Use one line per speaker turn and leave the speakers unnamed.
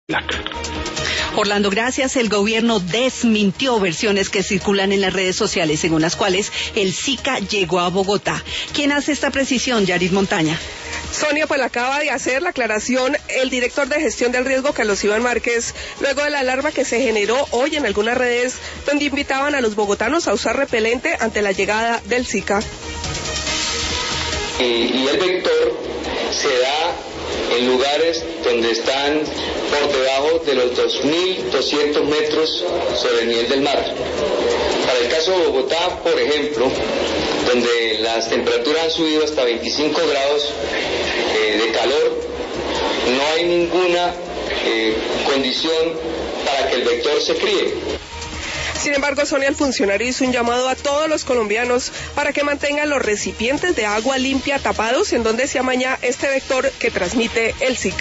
Orlando, gracias. El gobierno desmintió versiones que circulan en las redes sociales según las cuales el Zika llegó a Bogotá. ¿Quién hace esta precisión, Yarit Montaña?
Sonia, pues acaba de hacer la aclaración el director de gestión del riesgo, Carlos Iván Márquez, luego de la alarma que se generó hoy en algunas redes donde invitaban a los bogotanos a usar repelente ante la llegada del Zika.
Y el vector se da en lugares donde están por debajo de los 2.200 metros sobre el nivel del mar. Para el caso de Bogotá, por ejemplo, donde las temperaturas han subido hasta 25 grados de calor, no hay ninguna condición para que el vector se críe.
Sin embargo, Sonia, el funcionario hizo un llamado a todos los colombianos para que mantengan los recipientes de agua limpia tapados en donde se amaña este vector que transmite el Zika.